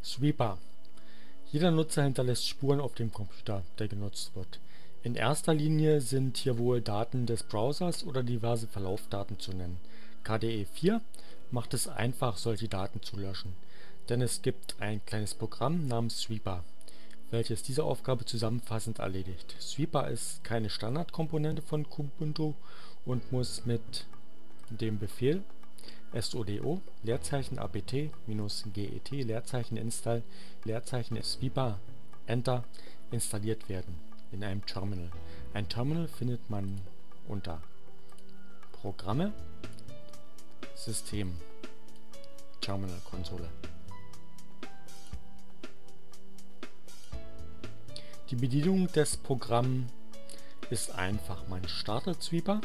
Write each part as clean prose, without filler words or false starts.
Sweeper. Jeder Nutzer hinterlässt Spuren auf dem Computer, der genutzt wird. In erster Linie sind hier wohl Daten des Browsers oder diverse Verlaufsdaten zu nennen. KDE 4 macht es einfach, solche Daten zu löschen, denn es gibt ein kleines Programm namens Sweeper, welches diese Aufgabe zusammenfassend erledigt. Sweeper ist keine Standardkomponente von Kubuntu und muss mit dem Befehl sudo apt-get -install Enter installiert werden in einem Terminal. Ein Terminal findet man unter Programme, System, Terminal-Konsole. Die Bedienung des Programms ist einfach. Man startet Sweeper,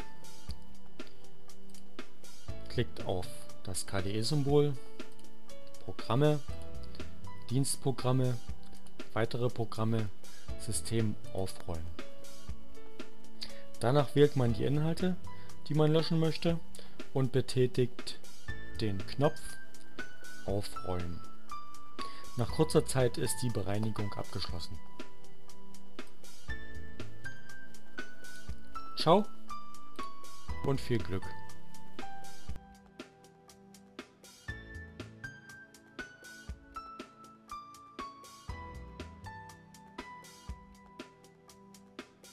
klickt auf das KDE-Symbol, Programme, Dienstprogramme, weitere Programme, System aufräumen. Danach wählt man die Inhalte, die man löschen möchte, und betätigt den Knopf Aufräumen. Nach kurzer Zeit ist die Bereinigung abgeschlossen. Ciao und viel Glück!